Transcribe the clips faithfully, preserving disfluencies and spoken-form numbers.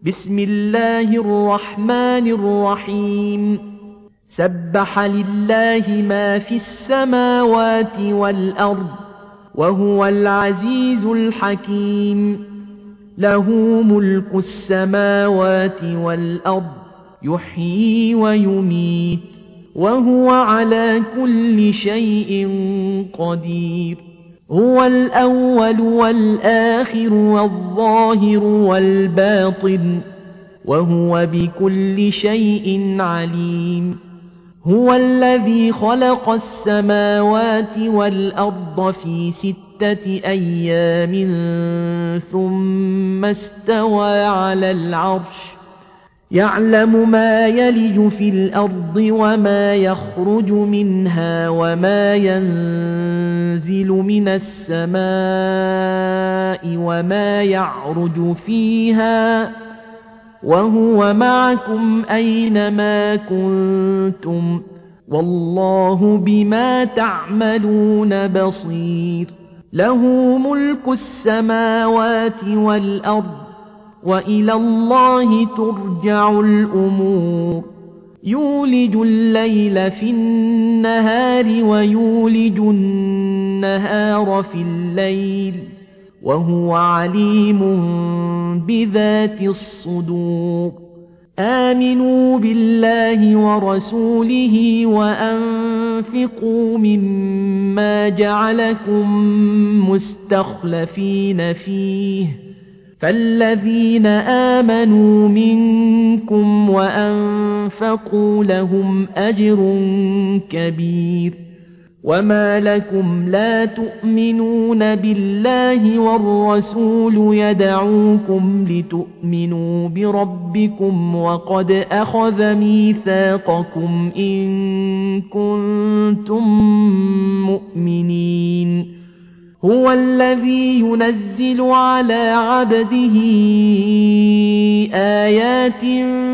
بسم الله الرحمن الرحيم سبح لله ما في السماوات والأرض وهو العزيز الحكيم له ملك السماوات والأرض يحيي ويميت وهو على كل شيء قدير هو الأول والآخر والظاهر والباطن وهو بكل شيء عليم هو الذي خلق السماوات والأرض في ستة أيام ثم استوى على العرش يعلم ما يلج في الأرض وما يخرج منها وما ينزل من السماء وما يعرج فيها وهو معكم أينما كنتم والله بما تعملون بصير له ملك السماوات والأرض وإلى الله ترجع الأمور يولج الليل في النهار ويولج النهار في الليل وهو عليم بذات الصدور آمنوا بالله ورسوله وأنفقوا مما جعلكم مستخلفين فيه فالذين آمنوا منكم وأنفقوا لهم أجر كبير وما لكم لا تؤمنون بالله والرسول يدعوكم لتؤمنوا بربكم وقد أخذ ميثاقكم إن كنتم مؤمنين هو الذي ينزل على عبده آيات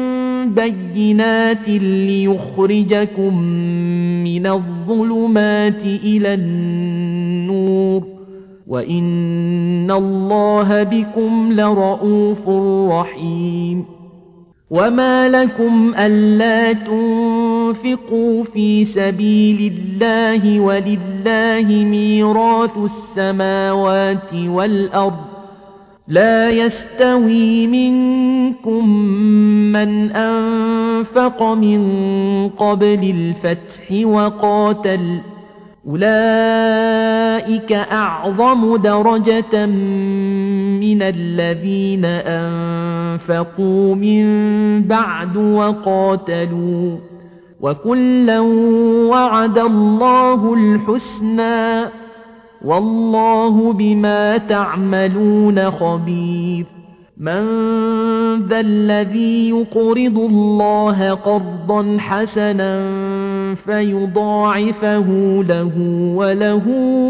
بينات ليخرجكم من الظلمات إلى النور وإن الله بكم لرءوف رحيم وما لكم ألا تنفقوا في سبيل الله ولله ميراث السماوات والأرض لا يستوي منكم من أنفق من قبل الفتح وقاتل أولئك أعظم درجة من الذين أنفقوا من بعد وقاتلوا وكلا وعد الله الحسنى والله بما تعملون خبير من ذا الذي يقرض الله قرضا حسنا فيضاعفه له وله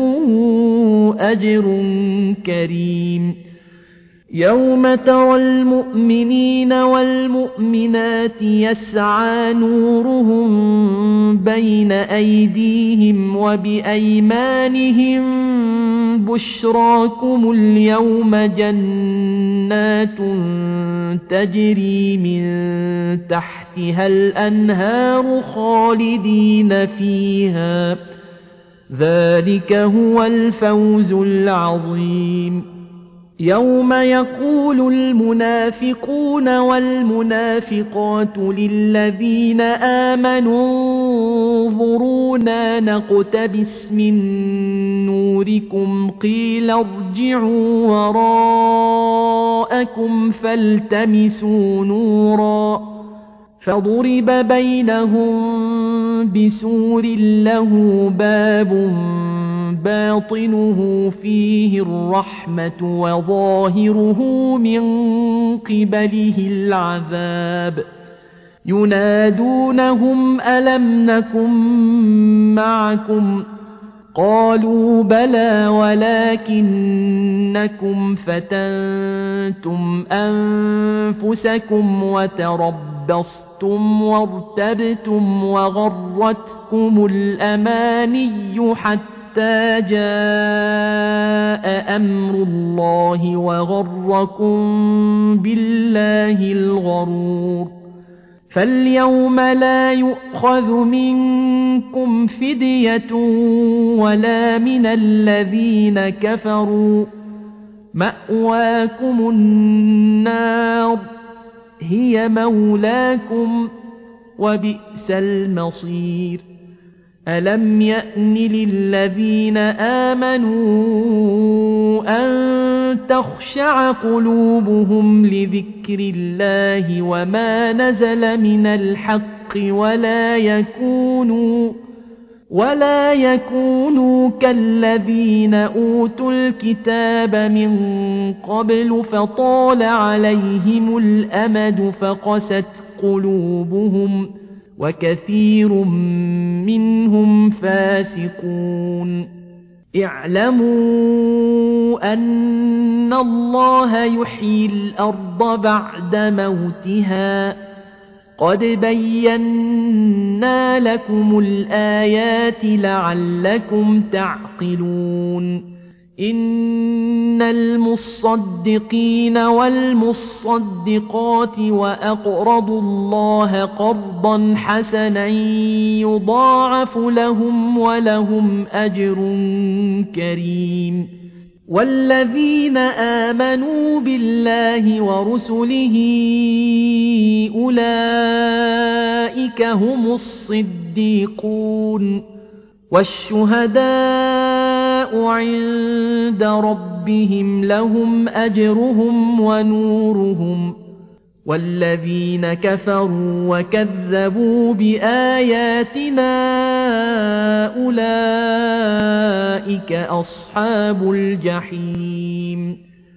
أجر كريم يوم ترى المؤمنين والمؤمنات يسعى نورهم بين أيديهم وبأيمانهم بشراكم اليوم جنات تجري من تحتها الأنهار خالدين فيها ذلك هو الفوز العظيم يوم يقول المنافقون والمنافقات للذين آمنوا انظرونا نقتبس من نوركم قيل ارجعوا وراءكم فالتمسوا نورا فضرب بينهم بسور له باب باطنه فيه الرحمة وظاهره من قبله العذاب ينادونهم ألم نكن معكم قالوا بلى ولكنكم فتنتم أنفسكم وتربصتم وارتبتم وغرتكم الأماني حتى حتى جاء أمر الله وغركم بالله الغرور فاليوم لا يؤخذ منكم فدية ولا من الذين كفروا مأواكم النار هي مولاكم وبئس المصير ألم يأن للذين آمنوا أن تخشع قلوبهم لذكر الله وما نزل من الحق ولا يكونوا ولا يكونوا كالذين أوتوا الكتاب من قبل فطال عليهم الأمد فقست قلوبهم وكثير منهم فاسقون اعلموا أن الله يحيي الأرض بعد موتها قد بينا لكم الآيات لعلكم تعقلون إن المصدقين والمصدقات وأقرضوا الله قرضا حسنا يضاعف لهم ولهم أجر كريم والذين آمنوا بالله ورسله أولئك هم الصديقون والشهداء عند ربهم لهم أجرهم ونورهم والذين كفروا وكذبوا بآياتنا أولئك أصحاب الجحيم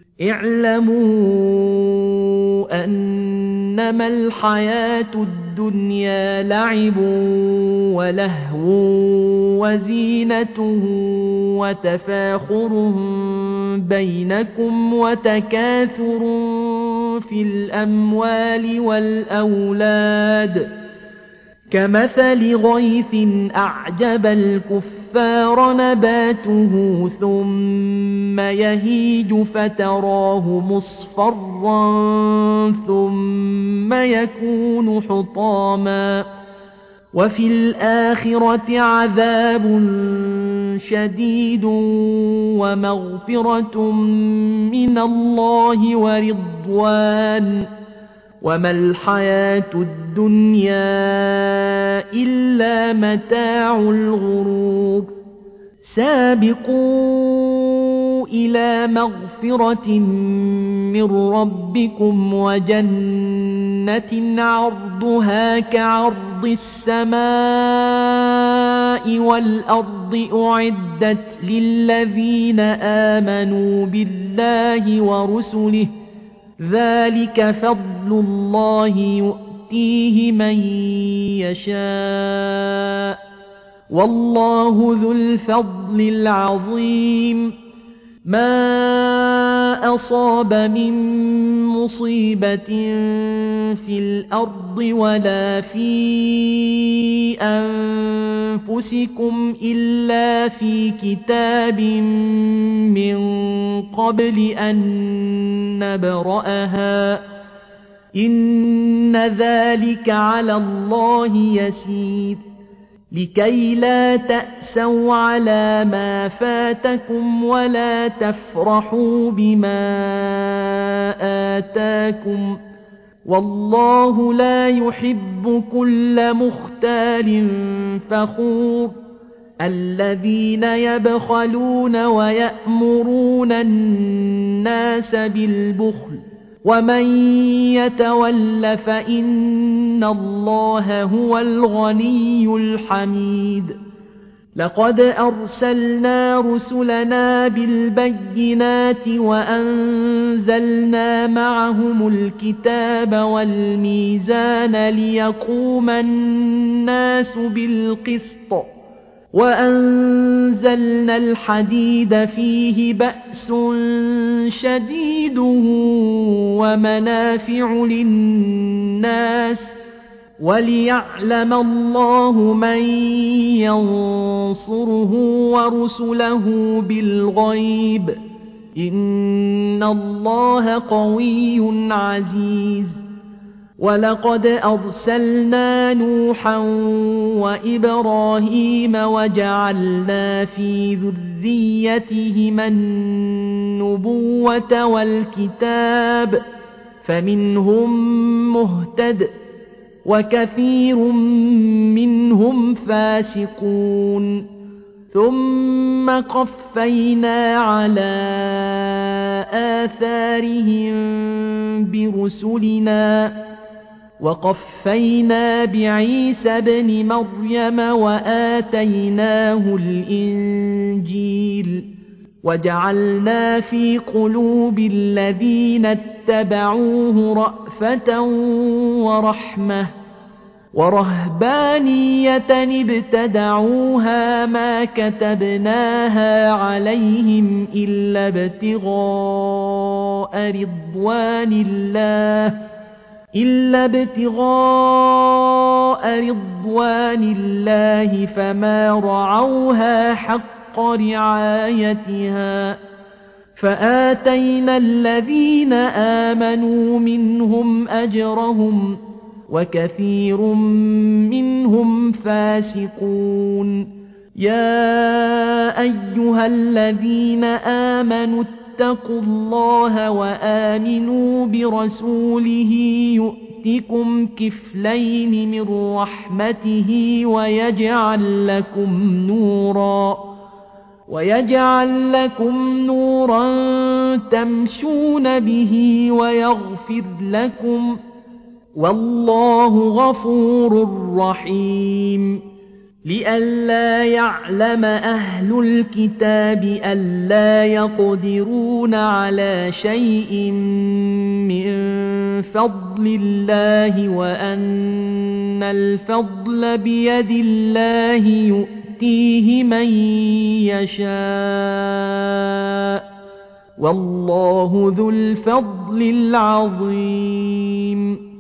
اعلموا أنما الحياة الدنيا لعب ولهو وزينة وتفاخر بينكم وتكاثر في الأموال والأولاد كمثل غيث أعجب الكفار نباته ثم يهيج فتراه مصفرا ثم يكون حطاما وفي الآخرة عذاب شديد ومغفرة من الله ورضوان وما الحياة الدنيا إلا متاع الغرور سابقوا إلى مغفرة من ربكم وجنة عرضها كعرض السماء والأرض أعدت للذين آمنوا بالله ورسله ذلك فضل الله يؤتيه من يشاء والله ذو الفضل العظيم ما أصاب من مصيبة في الأرض ولا في أنفسكم إلا في كتاب من قبل أن نبرأها إن ذلك على الله يسير لكي لا تأسوا على ما فاتكم ولا تفرحوا بما آتاكم والله لا يحب كل مختال فخور الذين يبخلون ويأمرون الناس بالبخل ومن يتول فإن الله هو الغني الحميد لقد أرسلنا رسلنا بالبينات وأنزلنا معهم الكتاب والميزان ليقوم الناس بالقسط وأنزلنا الحديد فيه بأس شديد ومنافع للناس وليعلم الله من ينصره ورسله بالغيب إن الله قوي عزيز ولقد أرسلنا نوحا وإبراهيم وجعلنا في ذريتهما النبوة والكتاب فمنهم مهتد وكثير منهم فاسقون ثم قفينا على آثارهم برسلنا وقفينا بعيسى ابن مريم وآتيناه الإنجيل وجعلنا في قلوب الذين اتبعوه رأفة ورحمة ورهبانية ابتدعوها ما كتبناها عليهم إلا ابتغاء رضوان الله إلا ابتغاء رضوان الله فما رعوها حق رعايتها فآتينا الذين آمنوا منهم أجرهم وكثير منهم فاسقون يا أيها الذين آمنوا اتقوا الله وآمنوا برسوله يؤتكم كفلين من رحمته ويجعل لكم نورا ويجعل لكم نورا تمشون به ويغفر لكم والله غفور رحيم لئلا يعلم أهل الكتاب ألا يقدرون على شيء من فضل الله وأن الفضل بيد الله يؤتيه من يشاء والله ذو الفضل العظيم